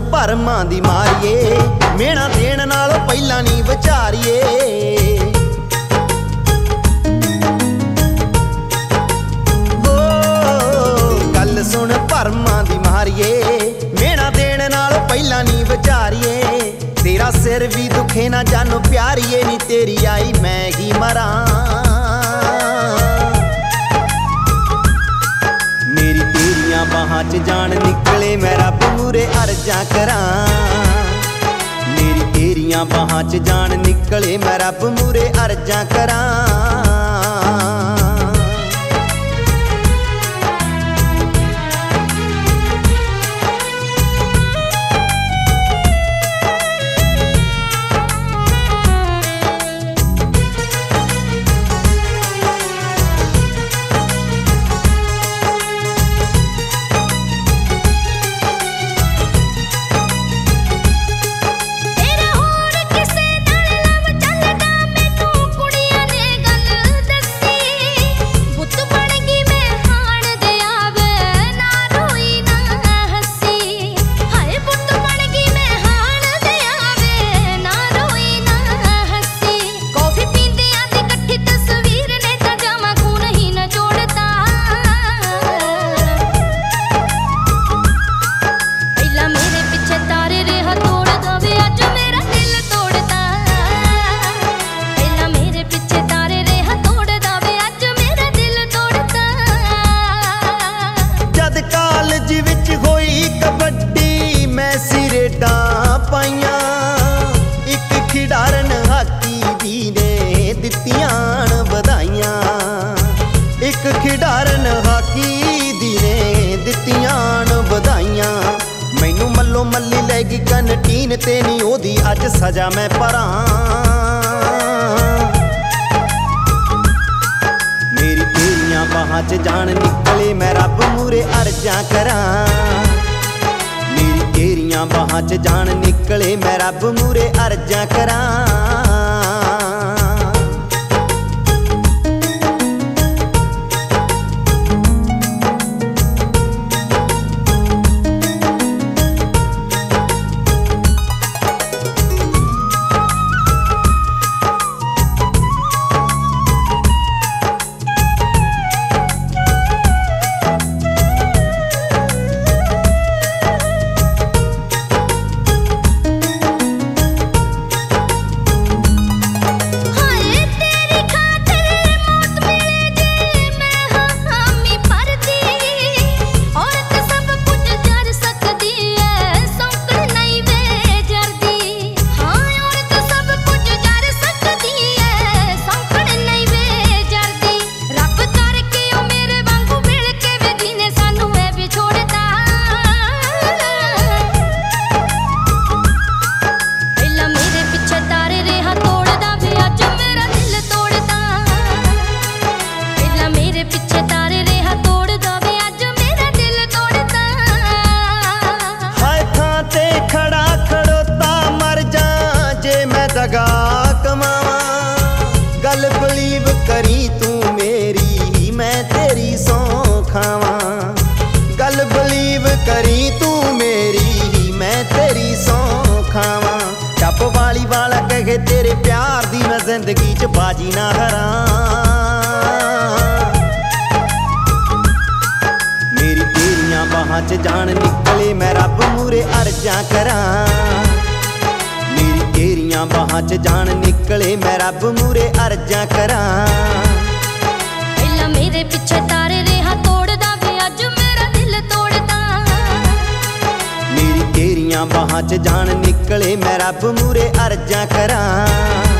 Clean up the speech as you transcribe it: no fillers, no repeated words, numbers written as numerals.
ਭਰਮਾਂ ਦੀ ਮਾਰੀਏ, ਮਿਹਣਾ ਦੇਣ ਨਾਲੋਂ ਪਹਿਲਾਂ ਨਹੀਂ ਵਿਚਾਰੀਏ। ਗੱਲ ਸੁਣ ਭਰਮਾਂ ਦੀ ਮਾਰੀਏ, ਮਿਹਣਾ ਦੇਣ ਨਾਲੋਂ ਪਹਿਲਾਂ ਨਹੀਂ ਵਿਚਾਰੀਏ। ਤੇਰਾ ਸਿਰ ਵੀ ਦੁਖੇ ਨਾ ਜਾਨੋ ਪਿਆਰੀਏ, ਨੀ ਤੇਰੀ ਆਈ ਮੈਂ ਹੀ ਮਰਾਂ। ਮੇਰੀ ਤੇਰੀਆਂ ਬਾਹਾਂ 'ਚ ਜਾਨ ਨਿਕਲੇ, ਮੈਂ ਰੱਬ ਮੂਰੇ ਅਰਜ਼ਾਂ ਕਰਾਂ। ਮੇਰੀ ਤੇਰੀਆਂ ਬਾਹਾਂ 'ਚ ਜਾਨ ਨਿਕਲੇ, ਮੈਂ ਰੱਬ ਮੂਰੇ ਅਰਜ਼ਾਂ ਕਰਾਂ। ਇੱਕ ਖਿਡਾਰਨ ਹਾਕੀ ਦੀ ਨੇ ਦਿੱਤੀਆਂ ਵਧਾਈਆਂ। ਇੱਕ ਖਿਡਾਰਨ ਹਾਕੀ ਦੀ ਨੇ ਦਿੱਤੀਆਂ ਵਧਾਈਆਂ। ਮੈਨੂੰ ਮੱਲੋ ਮੱਲੀ ਲੈ ਗਈ ਕੰਟੀਨ ਤੇ, ਨੀ ਉਹਦੀ ਅੱਜ ਸਜ਼ਾ ਮੈਂ ਭਰਾਂ। ਮੇਰੀ ਤੇਰੀਆਂ ਬਾਹਾਂ 'ਚ ਜਾਨ ਨਿਕਲੇ, ਮੈਂ ਰੱਬ ਮੂਰੇ ਅਰਜ਼ਾਂ ਕਰਾਂ। ਤੇਰੀਆਂ ਬਾਹਾਂ 'ਚ ਜਾਨ ਨਿਕਲੇ, ਮੈਂ ਰੱਬ ਮੂਰੇ ਅਰਜ਼ਾਂ ਕਰਾਂ। ਗੱਲ ਬਲੀਵ ਕਰੀ ਤੂੰ ਮੇਰੀ, ਮੈਂ ਤੇਰੀ ਸੌਂ ਖਾਵਾਂ। ਗੱਲ ਬਲੀਵ ਕਰੀ ਤੂੰ ਮੇਰੀ, ਮੈਂ ਤੇਰੀ ਸੌਂ ਖਾਵਾਂ। ਟੱਪ ਵਾਲੀ ਵਾਲਾ ਕਹੇ ਤੇਰੇ ਪਿਆਰ ਦੀ, ਮੈਂ ਜ਼ਿੰਦਗੀ 'ਚ ਬਾਜੀ ਨਾ ਹਾਰਾਂ। ਮੇਰੀ ਤੇਰੀਆਂ ਬਾਹਾਂ 'ਚ ਜਾਨ ਨਿਕਲੇ, ਮੈਂ ਰੱਬ ਮੂਰੇ ਅਰਜ਼ਾਂ ਕਰਾਂ। ਤੇਰੀਆਂ ਬਾਹਾਂ 'ਚ ਜਾਨ ਨਿਕਲੇ, ਮੈਂ ਰੱਬ ਮੂਰੇ ਅਰਜ਼ਾਂ ਕਰਾਂ। ਪਹਿਲਾਂ ਮੇਰੇ ਪਿੱਛੇ ਤਾਰੇ ਰਿਹਾ ਤੋੜਦਾ, ਵੇ ਅੱਜ ਮੇਰਾ ਦਿਲ ਤੋੜਦਾ। ਮੇਰੀ ਤੇਰੀਆਂ ਬਾਹਾਂ 'ਚ ਜਾਨ ਨਿਕਲੇ, ਮੈਂ ਰੱਬ ਮੂਰੇ ਅਰਜ਼ਾਂ ਕਰਾਂ।